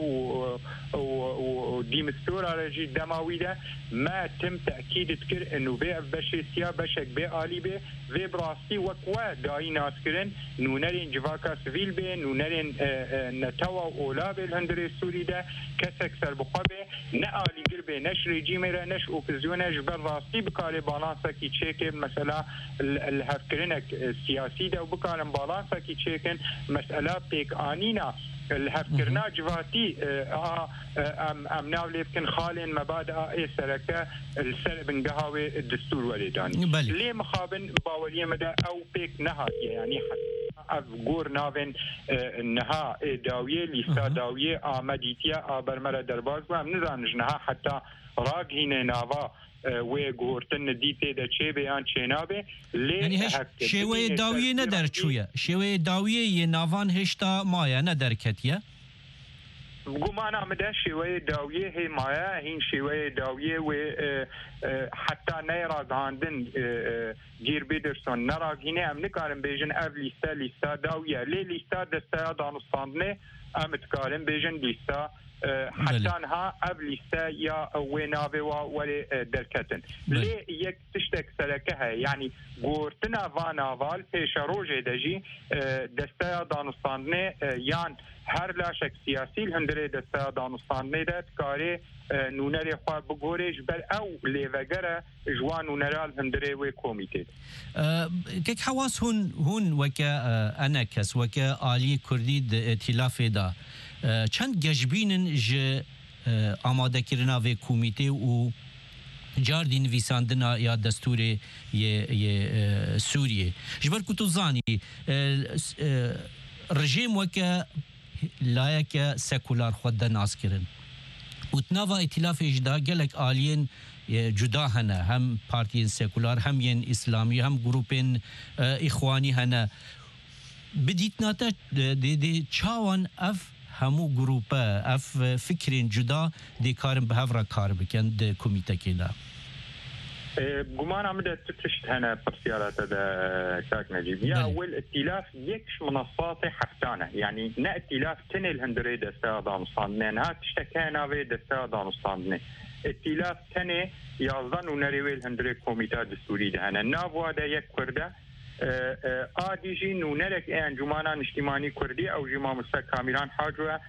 و ديمستورا رجي دماويدا ما تم تاكيد تكر انه بي بشي سيا بشك بي الي بي في براستي وكوا داي ناسكرن نونرين جواكا سيفيل بي نونرين نتوا اولاب الهندري السوري ده كسك سربقبه نالي قلبي نش ريجيميرا نش اوبوزيون جبر راستي بكاري بالانسا كي تشيك مثلا الهفكرنك السياسي ده وبكارن بالانسا كي تشيكن مساله بيك انينا الهفكرنا جواتي ام ناولي كن خالين مبادئ اي سركه السر بن قهوي الدستور ولداني ليه مخابن باوليه مدى او بيك نهات يعني افغور نافن نها داويه لسا داويه امديتيا برمره درباز و نزان جنها حتى راق هنا نافا و گورتن دیته د چه بیان چنابه یعنی شوی داویه ندر چویه شوی داویه ناوان هشتا مایا ندر کتیه گمان آمده شوی داویه هی مایا هین شوی داویه و حتی نیراگاندن گیر بیدرسون نراگینه ام نکارم بیجن اف لیستا داویه لی لیستا دستا دانستاندنه ام تکارم بیجن لیستا حتانها ابلیستا یا ویناوی و ولی درکتن لی یک تشتک سرکه یعنی گورتنا واناوال پیش روژه دجی دسته دانستانه یان هر لاشک سیاسی هندره دسته دانستانه داد کاری نونری خواه بگوریش بل او لیوگره جوان نونرال هندره و کمیته كيك حواس هون وكا أنا كس وكا آلي كردي ائتلاف دا چند گجبینن ج آماده کرنا و کمیته و جاردی نویساندنا یا دستور ی سوریه جبر کتو زانی رژیم وکا لایک سکولار خود ناس کرن و تناوا ائتلاف اجدا گلک آلین جدا هنه هم پارتین سکولار هم ین اسلامی هم گروپین اخوانی هنه بدیتنا تا دی چاوان اف همو گروپه اف فکرین جدا دی کارم به هفره کار بکن دی کمیته که دا گمان عمده تشت هنا برسيارات دا كاك نجيب يا أول ائتلاف يكش منصات حفتانة يعني نا ائتلاف تني الهندري دستا دانستاندنين ها تشتكينا في دستا دانستاندنين ائتلاف تني يظن ونريوي الهندري كوميتا دستوري ده هنا نافوا دا يك كرده آدي جي نونرك ان جمانا اجتماعي كردي او جماعة مستقى كاميران حاجوة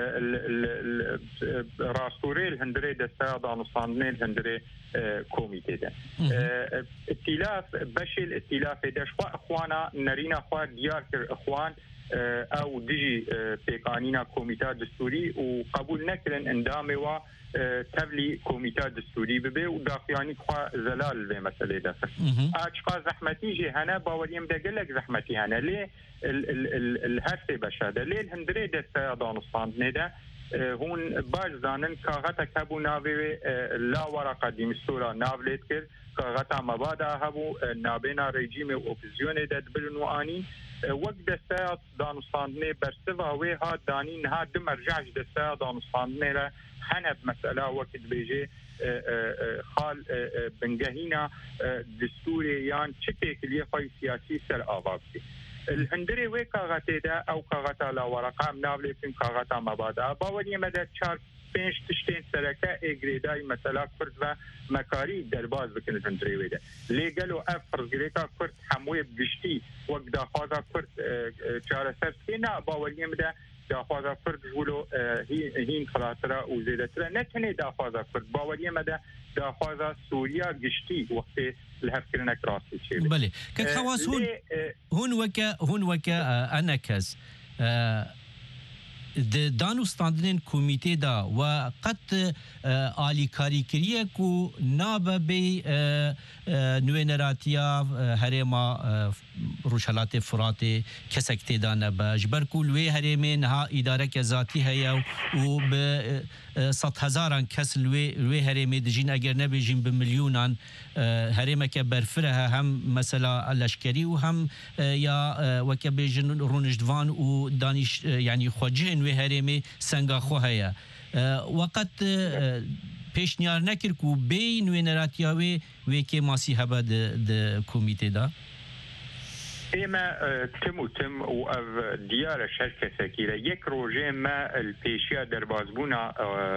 راستوري الهندري دستا دانستاندنين الهندري كوميتي ده ائتلاف بشي الائتلاف ده شوا اخوانا نرينا اخوان ديار اخوان او ديجي بيقانينا كوميتا دستوري وقبول نكرن اندامي و تبلي كوميتا دستوري ببي ودافعاني خوا زلال في مسألة ده اشقا زحمتي جي هنا باوريم ده قلق زحمتي هنا ليه الهرسي بشاده ليه الهندري دستا دانستاندني ده هون باش زانن كاغتا كابو ناوي لا ورقة دي مستورة ناوليت كر كاغتا مبادا هبو نابينا ريجيم اوبزيوني ده دبلنو آنين وقت دستا دانستاندني برسفا وي ها دانين ها دمرجعش دستا دانستاندني لا حنب مسألة وقت بيجي خال بنجهينا دستوري يان تشكيك اللي خوي سياسي سر آغاقي الهندري وي كاغاتي دا او كاغاتا لا ورقة مناولي فين كاغاتا مبادا باولي مدى تشار بينش تشتين سركة اجريداي مسألة كرد و مكاري درباز بكن الهندري وي دا لي قالوا افرز جريتا كرد حموي بجشتي وقت دا خوازا كرد چار سرسينا باولي مدى داخوازا کرد جولو هین خلاصرا و زیدترا نتنه داخوازا کرد باوری مده داخوازا سوریا گشتی وقتی لهفکرنک راستی چه بله که خواست هون وکا انا کس دانستاندن کمیته دا و قد آلی کاری کریه کو نابه بی نوینراتیا هرما روشالات فرات کسک تیدانه با جبر کلوی هرمی نها اداره که ذاتی هیا و به 100,000 کس لوی هرمی دجین اگر نبیجین به میلیونان هرمه که برفره هم مثلا لشکری و هم یا وکه بیجن رونجدوان و دانش یعنی خوجه و هرمی سنگا خو هيا وقت پیشنیار نکر کو بین و نراتیاوی وکی ماسی هبا د کمیته دا إما تم و ديار شركة سكيرة يك روجين ما البيشيا دربازبونا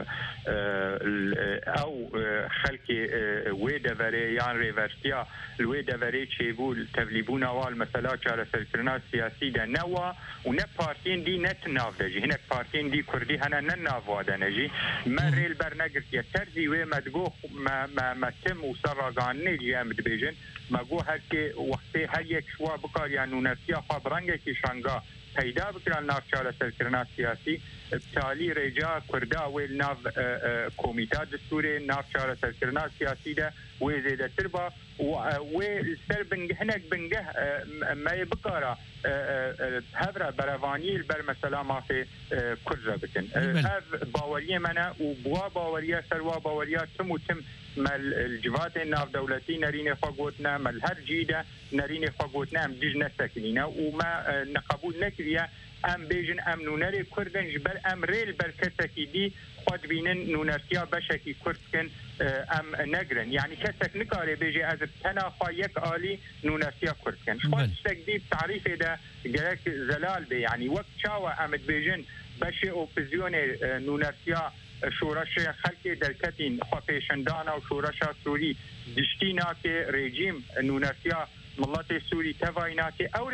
أو خلقي ويدا فري يعني ريفرسيا الويدا فري تشيبو تبليبونا والمسألة على سلكرنا السياسي دا نوا ونا بارتين دي نت نافدجي هناك بارتين دي كردي هنا ننافوا دنجي ما ريل برناقر يترزي وما تقو ما تم وسرقان نيجي أمد بيجن ما قو هكي وقتي هيك شوا بقى يعني نسيا خبرنگه که شنگا پیدا بکرن ناف چاله سرکرنا سیاسی بتالی رجا کردا ویل ناف کمیتا دستوری ناف چاله سرکرنا سیاسی ده وی زیده تربا وی سر بنگه هنک بنگه ما بکارا هفره بروانی البر مثلا ما في کرزا بکن هف باوریه منه و بوا باوریه سروا باوریه تم و تم مال الجوات الناف دولتي نرين خواقوتنا مال هر جيدة نرين خواقوتنا ام ديج نساكنينا وما نقبول نكريا ام بيجن ام نونري كردن جبل ام ريل بركسكي دي خود بينن نونرتيا بشكي كردكن ام نجرن يعني كسك نكاري بيجي از تنا خايك آلي نونرتيا كردكن شخص تكديب تعريف ده جرك زلال بي يعني وقت شاوة امد بيجن بەشێ ئۆپۆزیۆنێ نونەرسیا شورش خلکی درکتین خواپیشندان و شورش سوری دشتی ناکه رژیم نونرسیا ملت سوری توای ناکه او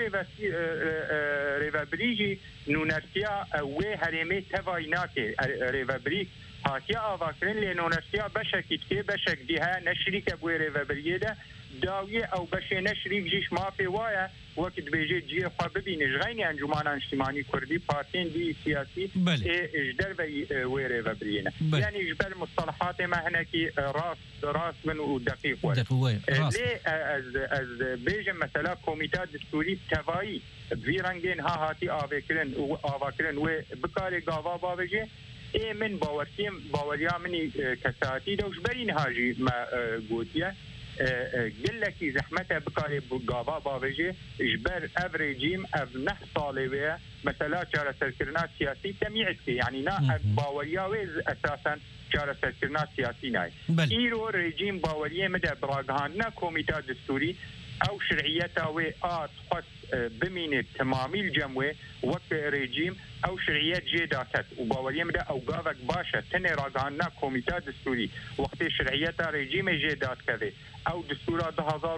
ریوبریجی نونرسیا و هرمی توای ناکه ریوبری هاتیا آواکرین لی نونرسیا بشکیت که بشک دیها نشریک بوی ریوبریه ده داویه او بشه نشریک جیش مافی وایه وقت بیجه جیه خواه ببینش غینی انجمان اجتماعی کردی پارتین دی سیاسی اجدر ویره و برینه یعنی اجبر مصطلحات مهنکی راست من و دقیق وره لی از بیجه مثلا کمیته دستوری توایی ویرنگین ها هاتی آواکرن و بکار گاوا باوجه من باوریا منی کساتی دوش برین هاجی ما گوتیه گلکی زحمت بکاری گاوا باوجه اجبر اف رژیم اف 9 ساله و مثلا چاره سرکرنا سیاسی تمیعت که یعنی نه باوریا و اساسا چاره سرکرنا سیاسی نای ایرو رژیم باوریه مده براگهاندنا کمیته دستوری او شرعیتا و خاص بمینه تمامی الجموه وقت رژیم او شرعیت جه داکت و باوریم ده او گاوک باشه تنه راگهاندنا کمیته دستوری وقت شرعیتا رژیم جه داد کده او دستورا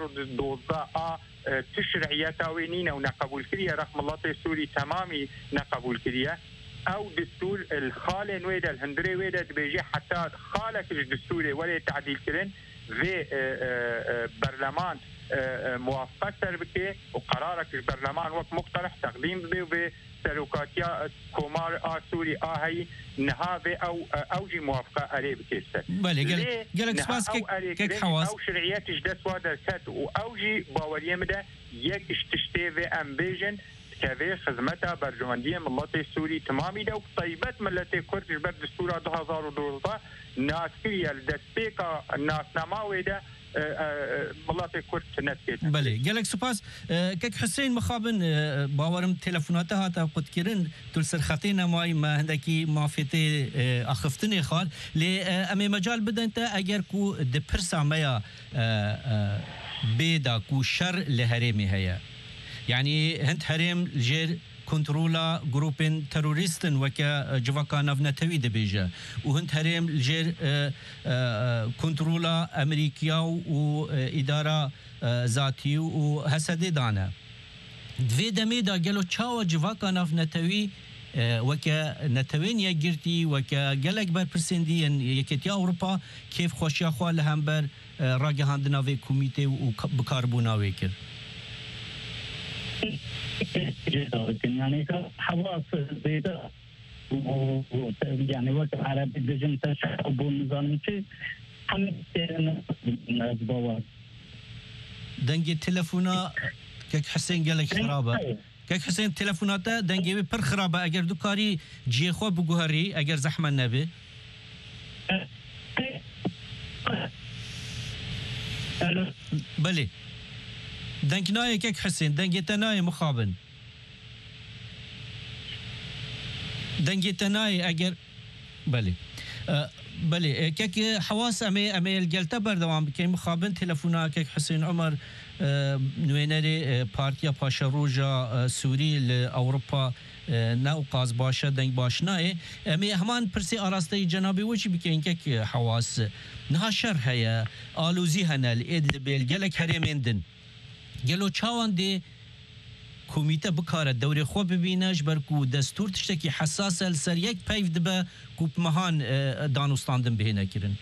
2012 تشرعیتا و نینه و نقبول کریه رقم الله سوری تمامی نقبول کریه او دستور الخال نويدا الهندري ويدا بيجي حتى خالك الدستوري ولا تعديل كرن في برلمان موافقه سر بكي وقرارك البرلمان وقت مقترح تقديم به سلوكاتيا كومار سوري هي نهابه او اوجي موافقه عليه بكيسه بله قالك سباس كيك حواس او شرعيات جدت وادر كات واوجي باوريمده يك اشتشتي في امبيجن كذا خدمتها برجماندية ملتي سوري تمامي ده وطيبات ملتي كرد جبر دستورة 2012 ناس كريا لدسبيكا الناس نماوي ده ملتي كرد نسكت بله قالك سباس كيك حسين مخابن باورم تلفوناتها تا قد كيرن تلسر خطينا ماي ما هندكي مافيتي اخفتني خال لي امي مجال بدا انت اگر كو دبرسا ميا بيدا كو شر لهرمي هيا يعني هند هرم جير كنترولا جروبين تروريستن وكا جواكا نفنتوي دبيجا وهند هرم جير كنترولا امريكيا واداره ذاتي وهسدي دانا دوی دمي دا گلو چاو جواكا نفنتوي وكا نتوين يجرتي وكا جلك بر برسندي يكتيا اوروبا كيف خوشيا خو لهمبر راگهاندنا في كوميتي وبكاربونا ويكر يعني حواس زيادة يعني وقت عربي دجن تشعب ونظام شيء هم الزبوات دنجي تلفونا كيك حسين قالك خرابة كيك حسين تلفوناته دنجي بر خرابة اگر دو كاري جي خو بگوهري اگر زحمة نبي بلي دنك ناي كيك حسين دنجي تناي مخابن دنجي تناي اگر بلي بلي كيك حواس امي الجلتا بردوام كي مخابن تلفونا كيك حسين عمر نوينري بارتيا باشا روجا سوري لاوروبا ناو قاز باشا دنگ باشناي امي همان برسي اراسته جنابي وجي بكين كيك حواس نها شر هيا الوزي هنا الادل بالجلك هريمندن گلو چاوان دی کمیته بکاره دوری خوب ببینش برکو دستور تشتکی حساس سر یک پیف دبه کوپ مهان دانوستاندن بهینه کرن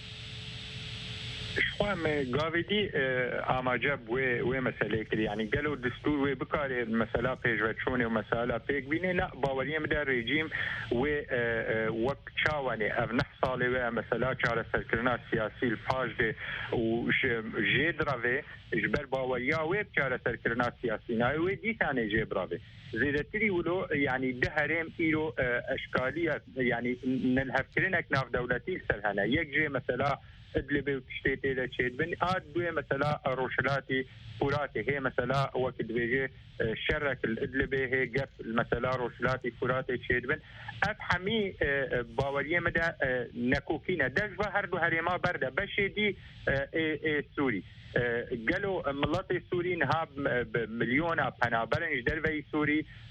شوام قاعدي اماجب و مساله كده يعني قالوا الدستور وبكار المساله بيجوتشوني ومساله بيك بيننا باوريم ده ريجيم و وقت شاوني اف نحصالي ومساله شار سركرنا سياسي الفاج وجيدرافي جبر باوريا وبشار سركرنا سياسي ناي ودي ثاني جبرافي زيدتري ولو يعني دهرم ايرو اشكاليه يعني نلهفكرنك ناف دولتي سرهنا يجي مثلا ادلبي وتشتيتي لتشيد بن اد بو مثلا روشلاتي فوراتي هي مثلا وقت بيجي شرك الادلبي هي قف مثلا روشلاتي فوراتي تشيد بن افحمي باوريه مدى نكوكينا دجوا هردو هريما برده بشي دي سوري قالوا ملاتي سوري نهاب مليون بنابرنج درفي سوري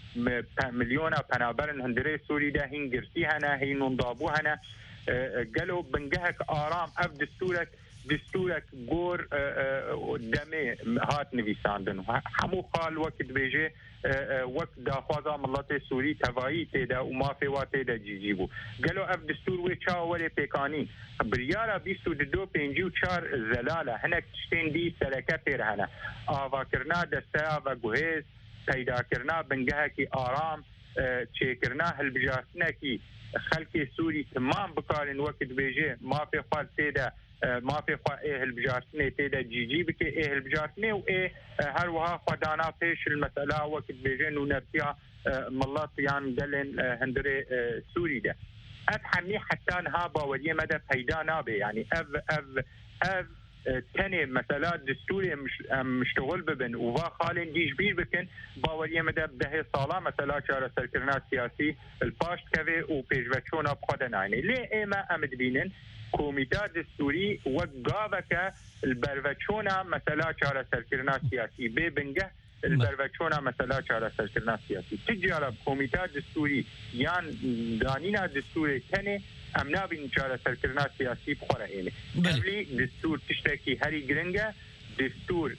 مليون پنابرن هندري سوري ده هين قرسي هنا هين نضابو هنا قالوا بنجهك آرام أف دستورك جور دمي هات نویساندن همو قال وقت بيجي وقت داخوازا ملت سوري تبعي تيدا وما في واتي دا جيجيبو قالوا اف دستور وي چا ولي بيكاني بريارا 22 54 زلاله هناك تشتين دي سركه پير هنا آوا کرنا دستا و گوهز پیدا کرنا بنگهکی آرام چه کرنا هلبجارتنا کی خلق سوري تمام بكارن وقت بيجي ما في خال تيدا ما في ايه البجارتنه تيدا جيجي بك ايه البجارتنه وايه هر وها خدانا فيش المساله وقت بيجي ونرتيا ملات يعني دلن هندري سوري ده افهمني حتى نها باوريه مدى فايده نابه يعني اف تاني مثلا دستوري مشتغل ببن وفا خالين ديش بير بكن باوريه مدى بده صالة مثلا شارع سركرنا سياسي الباشت كوي وبيجوتشونا بخدنا يعني ليه ايما امد بينن كوميتا دستوري وقابك البرفتشونا مثلا شارع سركرنا سياسي ببنجه البرفتشونا مثلا شارع سركرنا سياسي تجارب كوميتا دستوري يعني دانينا دستوري تاني امنا بين شارع سركرنا سياسي بخورا ايني قبلي دستور تشتكي هاري جرنجا دستور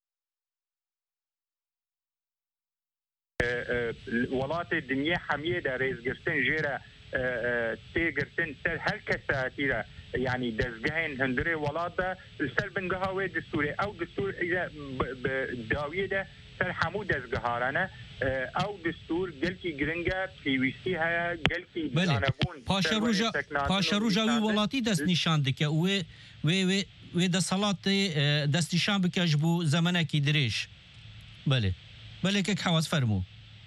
ولات الدنيا حمية دا رئيس قرسن جيرا تي قرسن سر هل كساتيرا يعني دزجهين هندري ولات السر بنجهاوي دستوري او دستور اذا بداوية دا سر حمود دزجهارنا او دستور گلکی گرنگا پیوستی هيا گلکی جانبون پاشا روجاوی ولاتی دست نشان دکه و د صلات دست نشان بکش بو زمانه کی دریش بله که حواس فرمو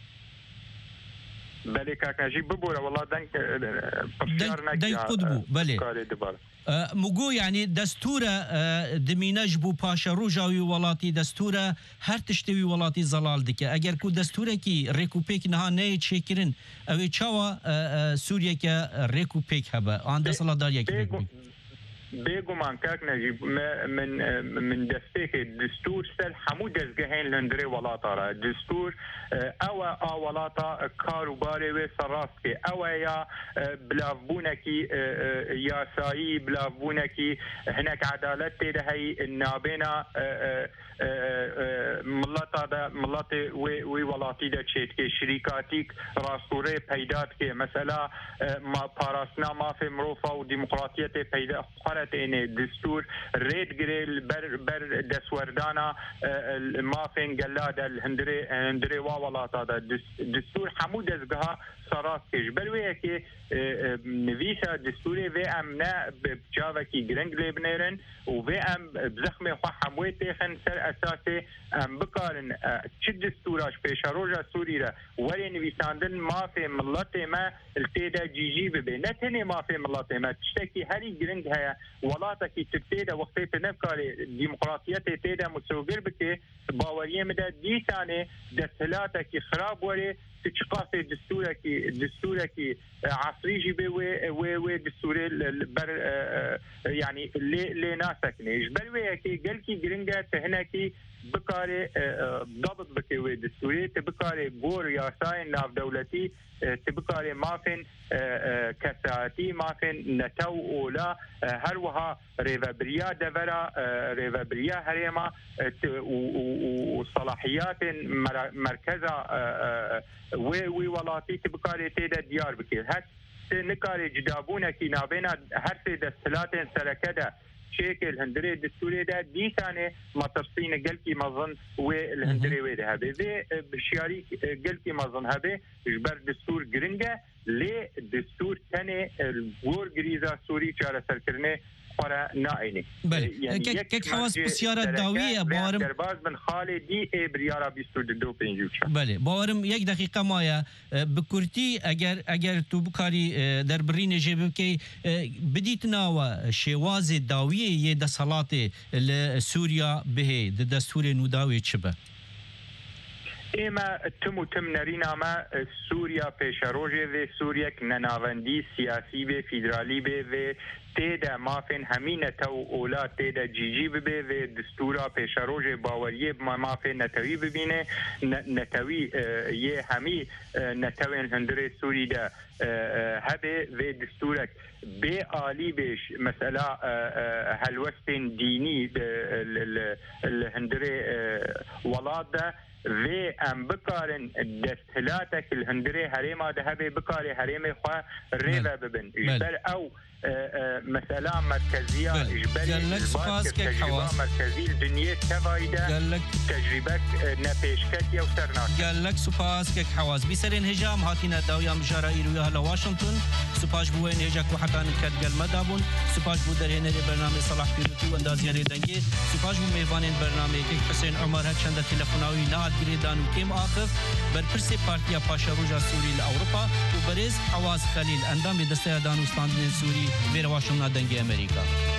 بله کاکاجی ببوره والله دنگ قدبو بله مگو يعني دستورة دمينج بو باشا روجاوي ولاتي دستورة هر تشتوي ولاتي زلال دكه اگر كو دستورة كي ريكوبيك نها ني تشكرن او چاوا سوريا كا ريكوبيك هبا عند صلاداريا كي بيجو مان كاك نجيب من دستيك الدستور سل حمود دزجهين لندري ولاطة دستور او ولاطة كاروباري وسراسكي او يا بلافبونكي يا ساي بلافبونكي هناك عدالة هي النابينا ملاتي وي ولاتي دا تشيتكي شركاتيك راستوري بيداتكي مثلا ما باراسنا ما في مروفة وديمقراطية بيدا إنه دستور ريد جريل بر دسوردانا ما فين جلاد الهندري وولاط هذا دستور حمود ازجها صراحة بلوي كي نفيسا دستوري في امنا بجاوا كي جرنج لبنيرن وفي ام بزخمه خو حموي تخن سر اساسي ام بكارن تش دستوراش بيشاروجا سوريا ولي نفيساندن ما في ملت ما التيدا جيجي بي نتني ما في ملت ما تشتكي هري جرنج هيا ولاتا كي تبتيدا وقتي تنفكاري ديمقراطية تيدا متسوغر بكي باوريه مدى دي ثاني دسهلاتا كي خراب ولي تشقاسي دستورك عصري جيبي و دستوري بر يعني لي ناسكنيش بل ويكي قالكي جرينجا تهناكي بكاري ضبط بكي و دستوري تبكاري غور ياساين ناف دولتي تبكاري مافن كساتي مافن نتو اولا هروها ريفابريا دفرا ريفابريا هريما وصلاحيات مركزة وي ولاتي تبكاري تيدا ديار بكير هات نكاري جدابونا كي نابينا هر سيدا سلاتين سركدا شكل هندري دستوري دا دي ثاني ما تفصين قلكي مظن والهندري ويدا هذا بشياري قلكي مظن هذا جبر دستور جرينجا لي دستور ثاني الغور غريزا سوري چاره سركرنه para naini. Yani kek havas بسیار داویه بارم درباز من خاله دی ابریارا 22 پنجوش. بله بارم یک دقیقه مایا بکرتی اگر تو بکاری در برین جبه که بدیت ناوا شواز داویه یه دسالات لسوریا به دستور نوداوی چبه. اما تم نرینا ما سوریا پیشروجه و سوریا که نناوندی سیاسی به فدرالی به و تێدا مافێن هەمی نەتە و ئۆلات تێدا جیجی ببێ وێ دستورا پێشەڕۆژێ باوەریە مافێ نەتەوی ببینێ نەتەوی یێ هەمی نەتەوێن هەندرێ سووریدا هەبێ وێ دستورێک بێ عالی بێش مەسەلا هەلوەستێن دینی هەندرێ وڵاتدا وێ ئەم بکارن دەستهلاتێک هەندرێ هەرێما دەهەبێ بکارێ هەرێمێ خوا ڕێوە ببن ژبەر ئەو مثلا مركزية مركزي الدنيا تفايدة تجربة نبيشكت يو سرناك قال لك سوباس كيك حواز بيسرين هجام هاتينا داويا مجارة إيرويا لواشنطن سوباش بوين هجاك وحكان كات قال مدابون سوباش بو درهن برنامج صلاح بيروتي واندازيا ريدنجي سوباش بو ميفانين برنامج كيك حسين عمر هكشند تلفوناوي نهاد قريدان وكيم آخف برپرسي بارتيا باشا روجا سوري لأوروبا وبرز حواز خليل اندام لدستيا دانوستان سوري بير واشنطن دنگي امريكا